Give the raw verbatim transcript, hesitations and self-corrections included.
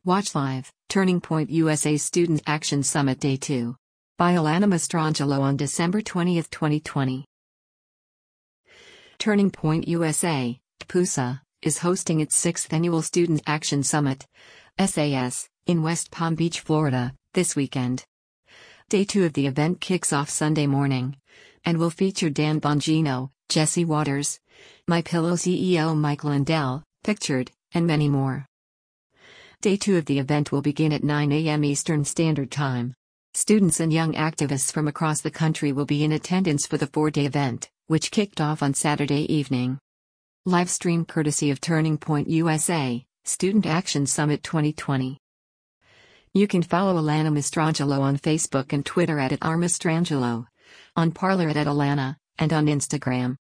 Watch live, Turning Point U S A Student Action Summit Day two. By Alana Mastrangelo on December twentieth, twenty twenty. Turning Point U S A, P U S A, is hosting its sixth annual Student Action Summit, S A S, in West Palm Beach, Florida, this weekend. Day two of the event kicks off Sunday morning, and will feature Dan Bongino, Jesse Waters, MyPillow C E O Mike Lindell, Pictured, and many more. Day two of the event will begin at nine a m Eastern Standard Time. Students and young activists from across the country will be in attendance for the four-day event, which kicked off on Saturday evening. Live stream courtesy of Turning Point U S A, Student Action Summit twenty twenty. You can follow Alana Mastrangelo on Facebook and Twitter at, at r mastrangelo, on Parler at, at Alana, and on Instagram